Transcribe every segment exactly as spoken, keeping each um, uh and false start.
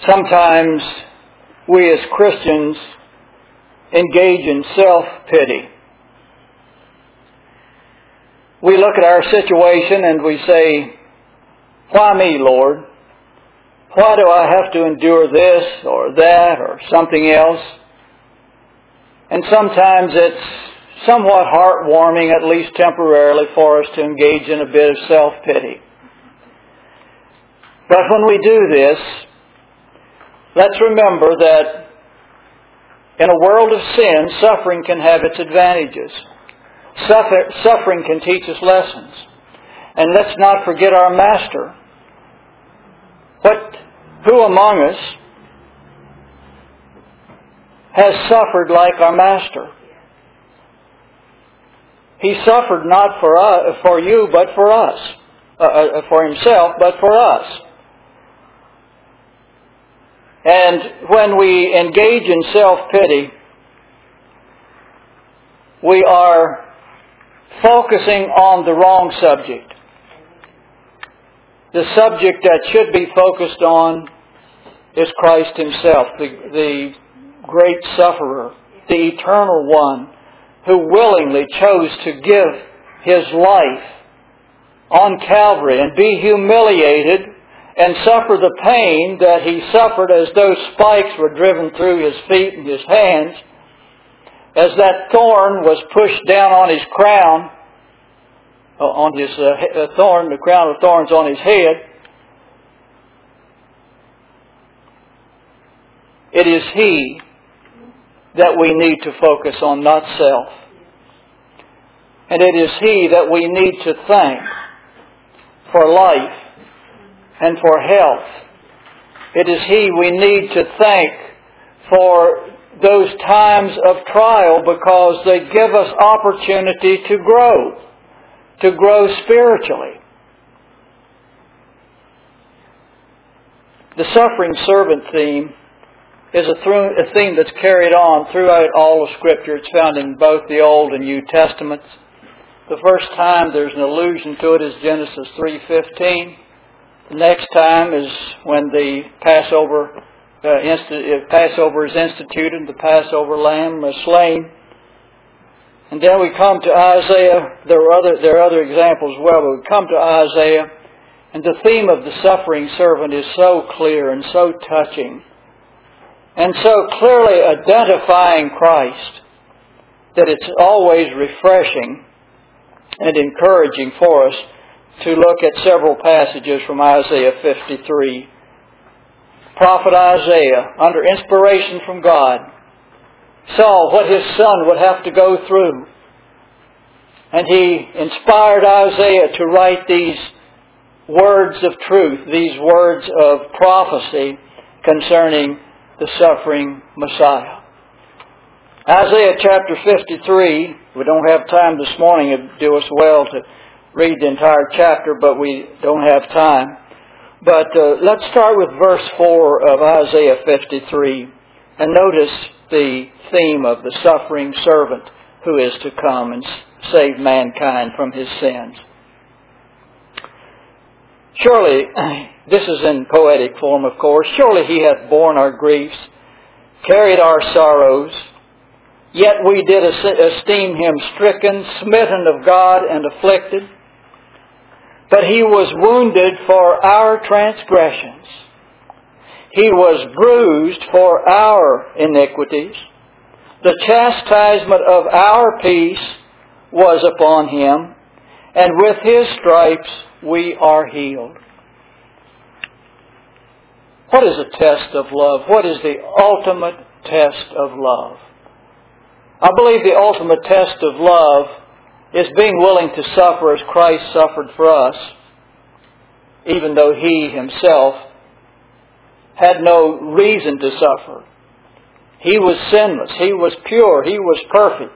Sometimes we as Christians engage in self-pity. We look at our situation and we say, "Why me, Lord? Why do I have to endure this or that or something else?" And sometimes it's somewhat heartwarming, at least temporarily, for us to engage in a bit of self-pity. But when we do this, let's remember that in a world of sin, suffering can have its advantages. Suffer, suffering can teach us lessons. And let's not forget our Master. What, who among us has suffered like our Master? He suffered not for us, for you, but for us. Uh, for Himself, but for us. And when we engage in self-pity, we are focusing on the wrong subject. The subject that should be focused on is Christ Himself, the, the great sufferer, the eternal one who willingly chose to give His life on Calvary and be humiliated and suffer the pain that He suffered as those spikes were driven through His feet and His hands, as that thorn was pushed down on His crown, on His uh, thorn, the crown of thorns on His head. It is He that we need to focus on, not self. And it is He that we need to thank for life and for health. It is He we need to thank for those times of trial, because they give us opportunity to grow, to grow spiritually. The suffering servant theme is a, th- a theme that's carried on throughout all of Scripture. It's found in both the Old and New Testaments. The first time there's an allusion to it is Genesis three fifteen. The next time is when the Passover uh, insti- Passover is instituted and the Passover lamb is slain. And then we come to Isaiah. There are other there are other examples as well, but we come to Isaiah, and the theme of the suffering servant is so clear and so touching, and so clearly identifying Christ, that it's always refreshing and encouraging for us to look at several passages from Isaiah fifty-three. Prophet Isaiah, under inspiration from God, saw what his son would have to go through. And he inspired Isaiah to write these words of truth, these words of prophecy concerning the suffering Messiah. Isaiah chapter fifty-three, we don't have time this morning. It would do us well to read the entire chapter, but we don't have time. But uh, let's start with verse four of Isaiah fifty-three and notice the theme of the suffering servant who is to come and save mankind from his sins. Surely, this is in poetic form, of course, surely He hath borne our griefs, carried our sorrows, yet we did esteem Him stricken, smitten of God, and afflicted. But He was wounded for our transgressions. He was bruised for our iniquities. The chastisement of our peace was upon Him, and with His stripes we are healed. What is a test of love? What is the ultimate test of love? I believe the ultimate test of love is being willing to suffer as Christ suffered for us, even though He Himself had no reason to suffer. He was sinless. He was pure. He was perfect.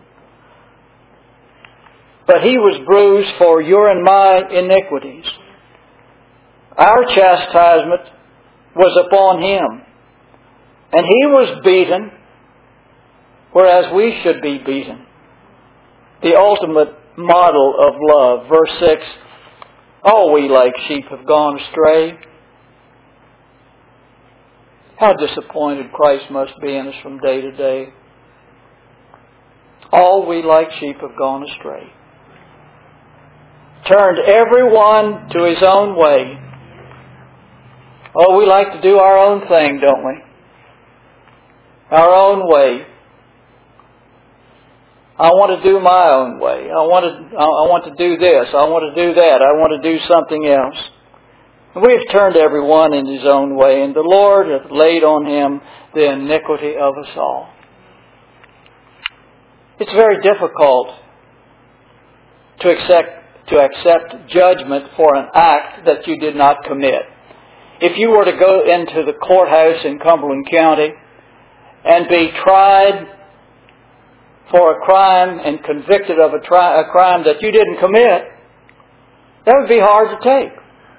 But He was bruised for your and my iniquities. Our chastisement was upon Him. And He was beaten, whereas we should be beaten. The ultimate model of love. Verse six, all we like sheep have gone astray. How disappointed Christ must be in us from day to day. All we like sheep have gone astray. Turned everyone to his own way. Oh, we like to do our own thing, don't we? Our own way. I want to do my own way. I want to, I want to do this. I want to do that. I want to do something else. And we have turned everyone in his own way, and the Lord hath laid on him the iniquity of us all. It's very difficult to accept, to accept judgment for an act that you did not commit. If you were to go into the courthouse in Cumberland County and be tried for a crime and convicted of a, tri- a crime that you didn't commit, that would be hard to take.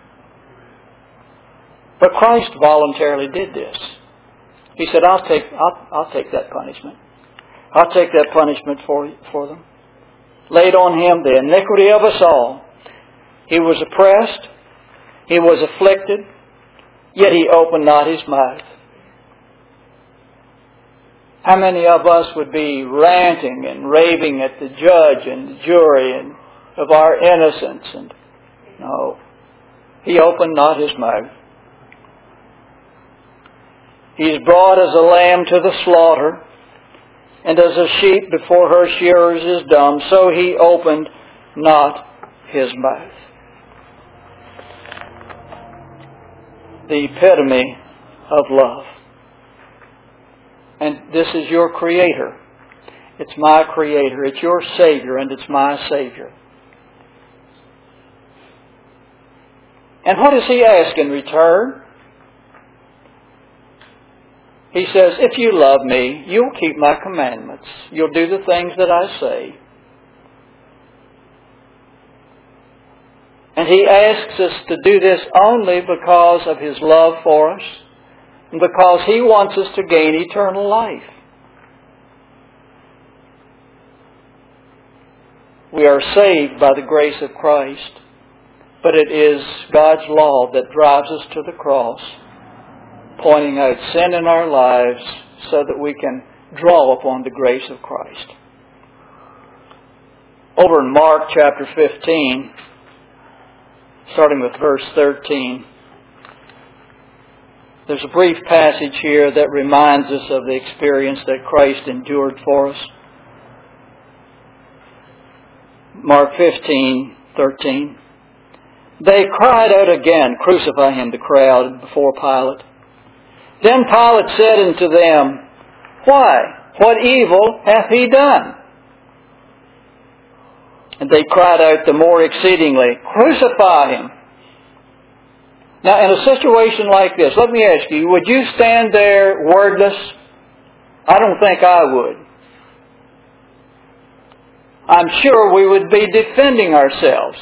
But Christ voluntarily did this. He said, I'll take, I'll, I'll take that punishment. I'll take that punishment for, for them. Laid on him the iniquity of us all. He was oppressed. He was afflicted. Yet he opened not his mouth. How many of us would be ranting and raving at the judge and the jury and of our innocence? And no, he opened not his mouth. He is brought as a lamb to the slaughter, and as a sheep before her shearers is dumb, so he opened not his mouth. The epitome of love. And this is your Creator. It's my Creator. It's your Savior, and it's my Savior. And what does He ask in return? He says, if you love me, you'll keep my commandments. You'll do the things that I say. And He asks us to do this only because of His love for us and because He wants us to gain eternal life. We are saved by the grace of Christ, but it is God's law that drives us to the cross, pointing out sin in our lives so that we can draw upon the grace of Christ. Over in Mark chapter fifteen, starting with verse thirteen, there's a brief passage here that reminds us of the experience that Christ endured for us. Mark fifteen thirteen. They cried out again, crucify him, the crowd, before Pilate. Then Pilate said unto them, why? What evil hath he done? And they cried out the more exceedingly, crucify him. Now, in a situation like this, let me ask you, would you stand there wordless? I don't think I would. I'm sure we would be defending ourselves.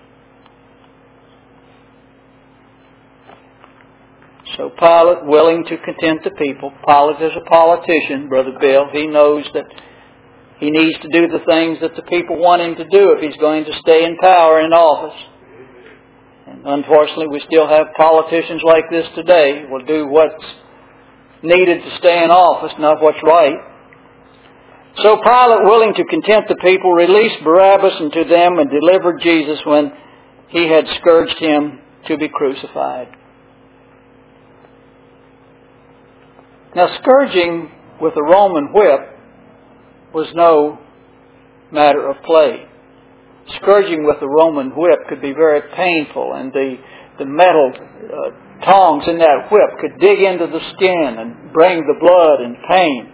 So Pilate, willing to content the people, Pilate is a politician, Brother Bill. He knows that he needs to do the things that the people want him to do if he's going to stay in power in office. And unfortunately, we still have politicians like this today who will do what's needed to stay in office, not what's right. So Pilate, willing to content the people, released Barabbas unto them and delivered Jesus when he had scourged him to be crucified. Now, scourging with a Roman whip was no matter of play. Scourging with a Roman whip could be very painful, and the, the metal uh, tongs in that whip could dig into the skin and bring the blood and pain.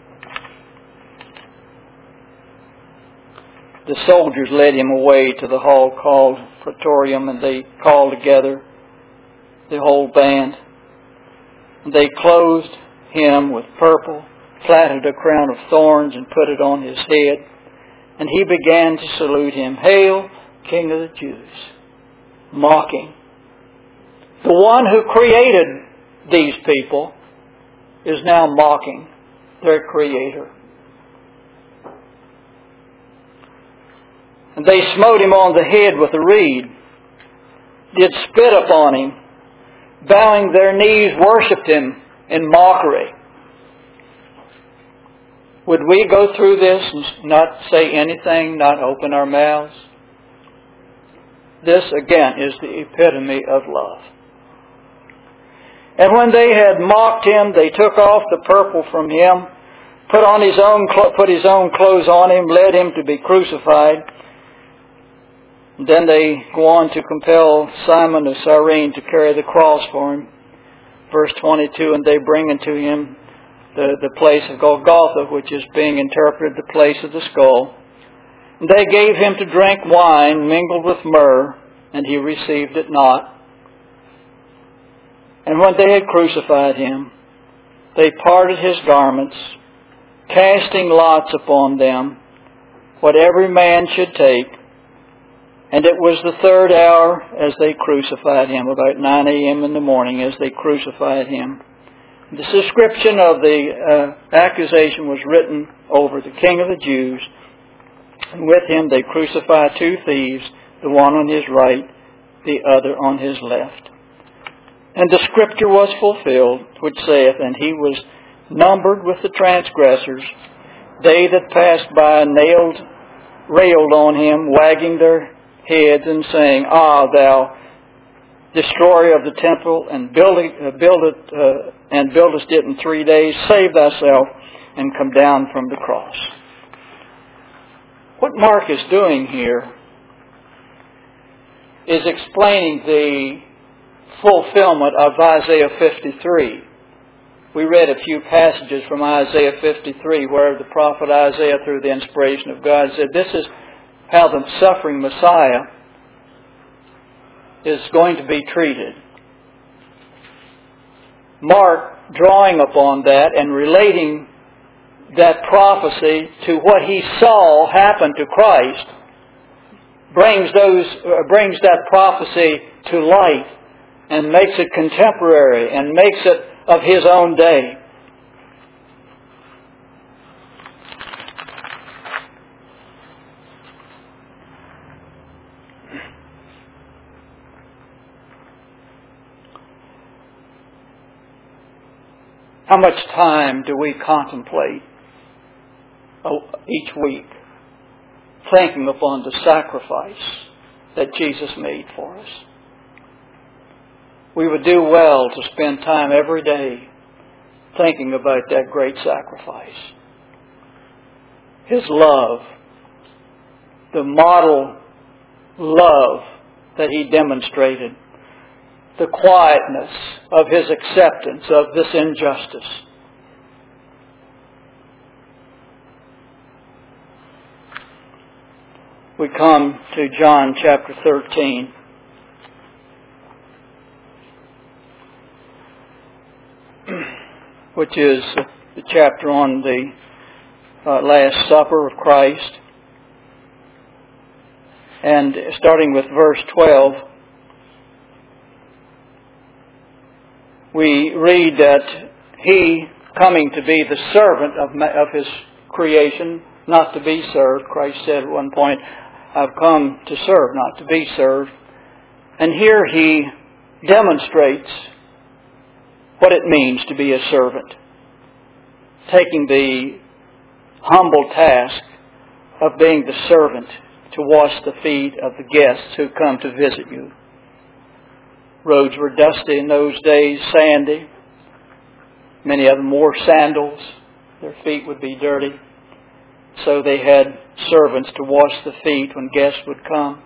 The soldiers led him away to the hall called Praetorium, and they called together the whole band. And they clothed him with purple, platted a crown of thorns, and put it on his head. And he began to salute him, Hail, King of the Jews, mocking. The one who created these people is now mocking their Creator. And they smote him on the head with a reed, did spit upon him, bowing their knees, worshipped him, in mockery. Would we go through this and not say anything, not open our mouths? This, again, is the epitome of love. And when they had mocked him, they took off the purple from him, put on his own put his own clothes on him, led him to be crucified. And then they go on to compel Simon of Cyrene to carry the cross for him. Verse twenty-two, and they bring unto him the, the place of Golgotha, which is being interpreted the place of the skull. And they gave him to drink wine mingled with myrrh, and he received it not. And when they had crucified him, they parted his garments, casting lots upon them, what every man should take. And it was the third hour as they crucified him, about nine a.m. in the morning as they crucified him. The description of the uh, accusation was written over the King of the Jews. And with him they crucified two thieves, the one on his right, the other on his left. And the scripture was fulfilled, which saith, and he was numbered with the transgressors. They that passed by nailed, railed on him, wagging their heads and saying, Ah, thou destroyer of the temple, and build it, uh, build it uh, and buildest it in three days, save thyself and come down from the cross. What Mark is doing here is explaining the fulfillment of Isaiah fifty-three. We read a few passages from Isaiah fifty-three where the prophet Isaiah, through the inspiration of God, said this is how the suffering Messiah is going to be treated. Mark, drawing upon that and relating that prophecy to what he saw happen to Christ, brings those uh, brings that prophecy to light and makes it contemporary and makes it of his own day. How much time do we contemplate each week thinking upon the sacrifice that Jesus made for us? We would do well to spend time every day thinking about that great sacrifice. His love, the model love that He demonstrated, the quietness of His acceptance of this injustice. We come to John chapter thirteen. Which is the chapter on the uh, Last Supper of Christ. And starting with verse twelve, we read that He, coming to be the servant of, of His creation, not to be served. Christ said at one point, I've come to serve, not to be served. And here He demonstrates what it means to be a servant, taking the humble task of being the servant to wash the feet of the guests who come to visit you. Roads were dusty in those days, sandy. Many of them wore sandals. Their feet would be dirty. So they had servants to wash the feet when guests would come.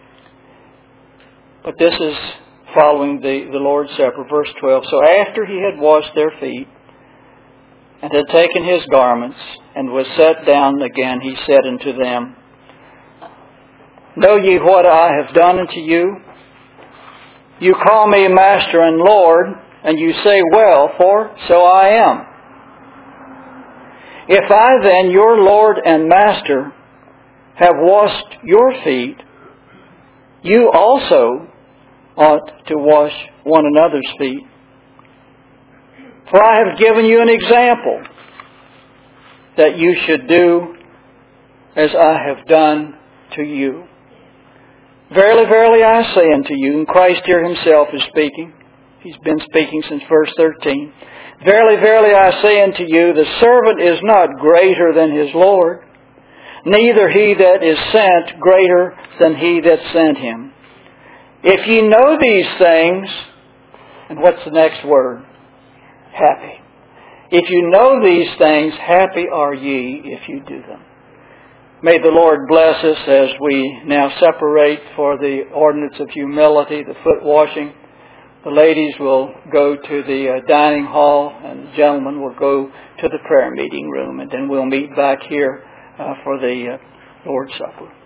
But this is following the, the Lord's Supper, verse twelve. So after He had washed their feet and had taken His garments and was set down again, He said unto them, Know ye what I have done unto you? You call me Master and Lord, and you say, Well, for so I am. If I then, your Lord and Master, have washed your feet, you also ought to wash one another's feet. For I have given you an example that you should do as I have done to you. Verily, verily, I say unto you, and Christ here Himself is speaking. He's been speaking since verse thirteen. Verily, verily, I say unto you, the servant is not greater than his Lord, neither he that is sent greater than he that sent him. If ye know these things," and what's the next word? Happy. "If you know these things, happy are ye if you do them." May the Lord bless us as we now separate for the ordinance of humility, the foot washing. The ladies will go to the uh, dining hall, and the gentlemen will go to the prayer meeting room, and then we'll meet back here uh, for the uh, Lord's Supper.